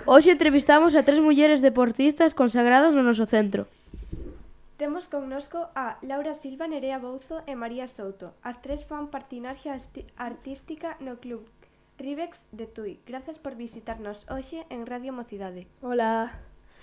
Hoxe entrevistamos a 3 mulleres deportistas consagradas no noso centro. Temos connosco a Laura Silva, Nerea Bouzo e María Souto. As tres fan patinaxe artística no Club Ribex de Tui. Grazas por visitarnos hoxe en Radio Mocidade. Hola.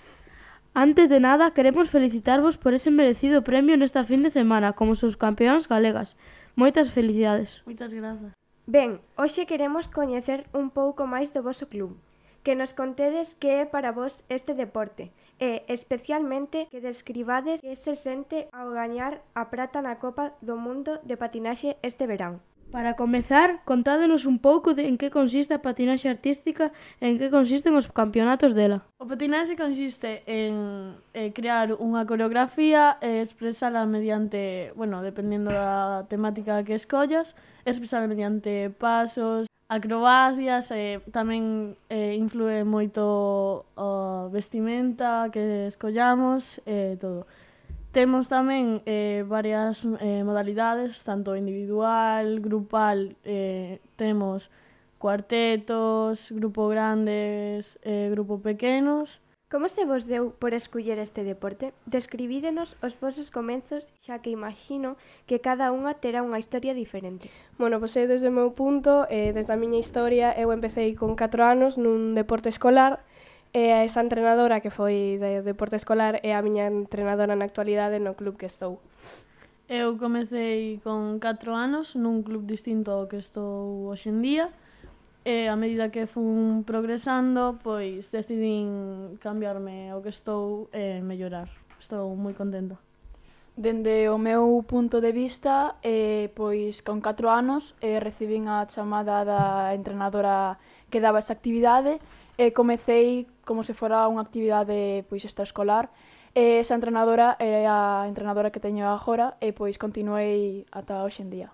Antes de nada, queremos felicitarvos por ese merecido premio nesta fin de semana como subcampeóns galegas. Moitas felicidades. Moitas grazas. Ben, hoxe queremos coñecer un pouco máis do voso club. Que nos contedes que é para vos este deporte e, especialmente, que describades que se sente ao gañar a prata na Copa do Mundo de Patinaxe este verán. Para comezar, contádenos un pouco en que consiste a patinaxe artística e en que consisten os campeonatos dela. O patinaxe consiste en crear unha coreografía e expresala mediante, dependendo da temática que escollas, expresala mediante pasos, acrobacias, tamén influe moito a vestimenta que escollamos e todo. Temos tamén varias modalidades, tanto individual, grupal, temos cuartetos, grupo grandes, grupo pequenos. Como se vos deu por escoller este deporte? Describídenos os vosos comenzos, xa que imagino que cada unha terá unha historia diferente. Pois desde o meu punto, desde a miña historia, eu empecéi con 4 anos nun deporte escolar e esa entrenadora que foi de deporte escolar é a miña entrenadora na actualidade no club que estou. Eu comecei con 4 anos nun club distinto ao que estou hoxe en día. E a medida que fun progresando, pois decidín cambiarme ao que estou e mellorar. Estou moi contenta. Dende o meu punto de vista, pois con 4 anos recibín a chamada da entrenadora que daba esa actividade e comecei como se fora unha actividade pois extraescolar. Esa entrenadora é a entrenadora que teño agora e pois continuei ata hoxe en día.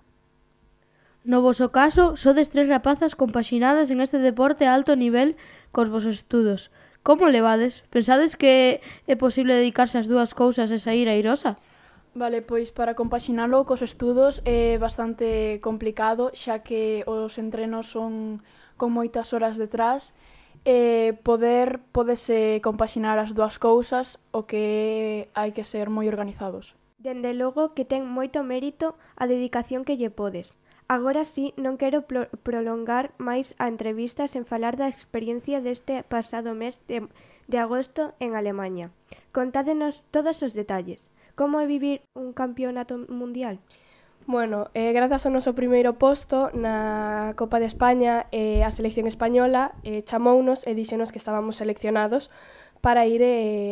No voso caso, sodes 3 rapazas compaxinadas en este deporte a alto nivel cos vosos estudos. Como levades? Pensades que é posible dedicarse ás dúas cousas e sair airosa? Vale, pois para compaxinalo cos estudos é bastante complicado, xa que os entrenos son con moitas horas detrás e podese compaxinar as dúas cousas, o que hai que ser moi organizados. Dende logo que ten moito mérito a dedicación que lle podes. Agora sí, non quero prolongar máis a entrevista sen falar da experiencia deste pasado mes de agosto en Alemaña. Contádenos todos os detalles. Como é vivir un campeonato mundial? Grazas ao noso primeiro posto na Copa de España, a selección española chamounos e díxenos que estábamos seleccionados para ir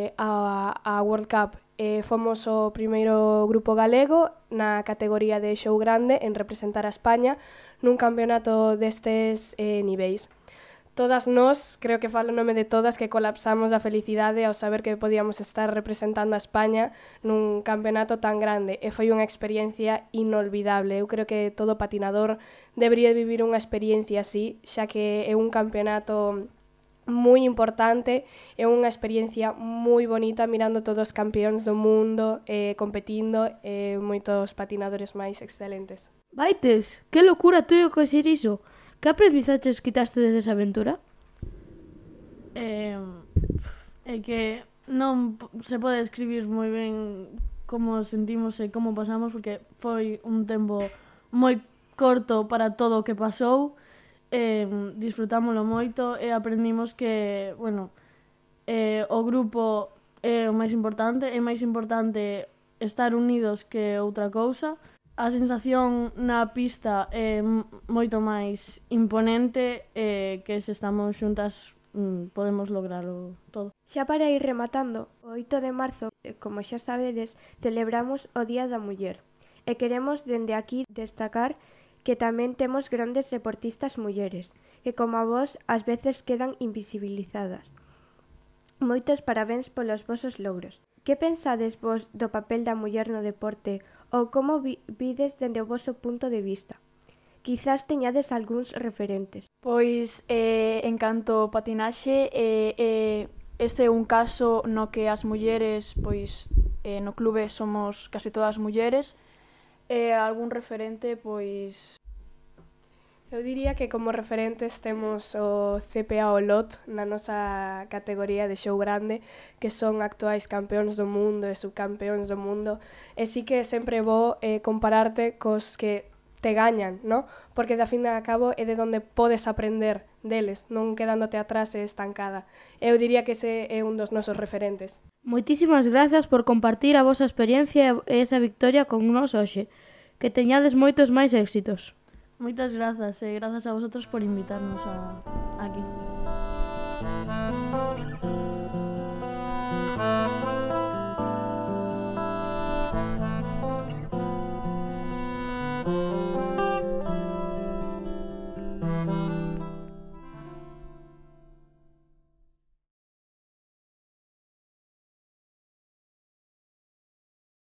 a World Cup. Fomos o primeiro grupo galego na categoría de show grande en representar a España nun campeonato destes niveis. Todas nós, creo que falo nome de todas, que colapsamos da felicidade ao saber que podíamos estar representando a España nun campeonato tan grande e foi unha experiencia inolvidable. Eu creo que todo patinador debería vivir unha experiencia así, xa que é un campeonato moi importante, é unha experiencia moi bonita mirando todos os campeóns do mundo competindo e moitos patinadores máis excelentes. Vaites, que locura tuyo que ser iso. Que aprendizaches quitaste desa aventura? É que non se pode describir moi ben como sentimos e como pasamos, porque foi un tempo moi corto para todo o que pasou. Disfrutámoslo moito e aprendimos que, o grupo é o máis importante, é máis importante estar unidos que outra cousa. A sensación na pista é moito máis imponente que se estamos xuntas podemos lograrlo todo. Xa para ir rematando, o 8 de marzo, como xa sabedes, celebramos o Día da Muller e queremos dende aquí destacar que tamén temos grandes deportistas mulleres, que como a vos ás veces quedan invisibilizadas. Moitos parabéns polos vosos logros. Que pensades vos do papel da muller no deporte ou como vides dende o voso punto de vista? Quizás teñades algúns referentes. Pois, en canto ao patinaxe, este é un caso no que as mulleres, pois, no clube somos case todas mulleres. Algún referente, pois... Eu diría que como referentes temos o CPA Olot na nosa categoría de show grande, que son actuais campeóns do mundo e subcampeóns do mundo, e sí que sempre vou compararte cos que te gañan, ¿no? Porque da fin de cabo é de onde podes aprender deles, non quedándote atrás e estancada. Eu diría que ese é un dos nosos referentes. Moitísimas grazas por compartir a vosa experiencia e esa victoria con nos hoxe. Que teñades moitos máis éxitos. Moitas grazas e grazas a vosotros por invitarnos aquí.